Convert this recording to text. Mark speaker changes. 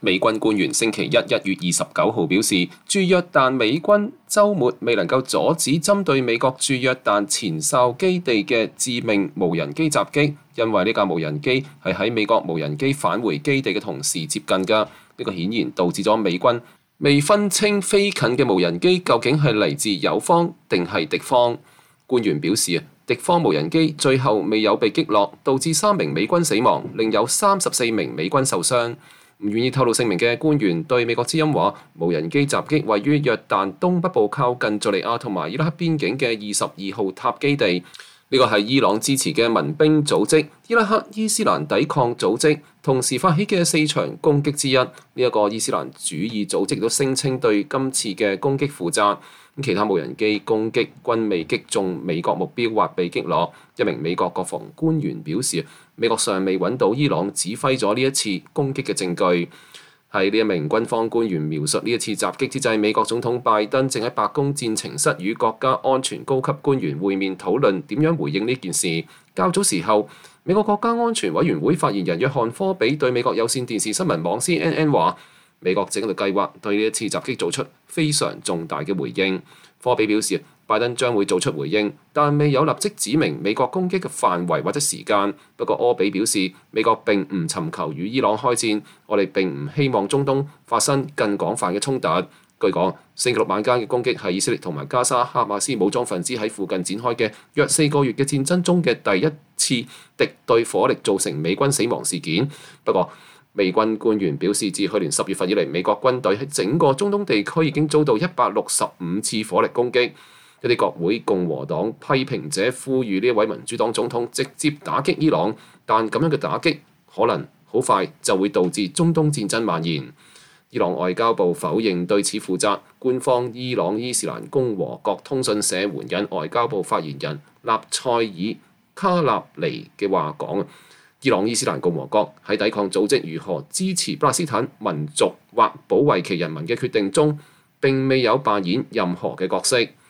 Speaker 1: 美軍官員星期1月29號表示，駐約旦美軍週末未能夠阻止針對美國駐約旦前哨基地嘅致命無人機襲擊，因為呢架無人機係喺美國無人機返回基地嘅同時接近㗎。呢個顯然導致咗美軍未分清飛近嘅無人機究竟係嚟自友方定係敵方。官員表示，敵方無人機最後未有被擊落，導致3名美軍死亡，另有34名美軍受傷。唔願意透露姓名嘅官員對美國之音話，無人機襲擊位於約旦東北部靠近敘利亞同埋伊拉克邊境嘅22號塔基地。呢個係伊朗支持嘅民兵組織伊拉克伊斯蘭抵抗組織同時發起嘅4場攻擊之一。呢一個伊斯蘭主義組織都聲稱對今次嘅攻擊負責。其他無人機攻擊均未擊中美國目標或被擊落。一名美國國防官員表示，美國尚未揾到伊朗指揮咗呢一次攻擊嘅證據。喺呢一名軍方官員描述呢一次襲擊之際，美國總統拜登正喺白宮戰情室與國家安全高級官員會面，討論點樣回應呢件事。較早時候，美國國家安全委員會發言人約翰科比對美國有線電視新聞網 CNN 話，美國正喺度計劃對呢一次襲擊做出非常重大嘅回應。科比表示，拜登將會做出回應，但未有立即指明美國攻擊嘅範圍或者時間。不過柯比表示，美國並唔尋求與伊朗開戰，我哋並唔希望中東發生更廣泛嘅衝突。據講，星期六晚間嘅攻擊係以色列同埋加沙哈馬斯武裝分子喺附近展開嘅約4個月嘅戰爭中嘅第一次敵對火力造成美軍死亡事件。不過，美軍官員表示，自去年10月份以嚟，美國軍隊喺整個中東地區已經遭到165次火力攻擊。一啲國會共和黨批評者呼籲呢一位民主黨總統直接打擊伊朗，但咁樣嘅打擊可能好快就會導致中東戰爭蔓延。伊朗外交部否認對此負責。官方伊朗伊斯蘭共和國通訊社援引外交部發言人納賽爾卡納尼嘅話講，伊朗伊斯蘭共和國喺抵抗組織如何支持巴勒斯坦民族或保衛其人民嘅決定中，並未有扮演任何嘅角色。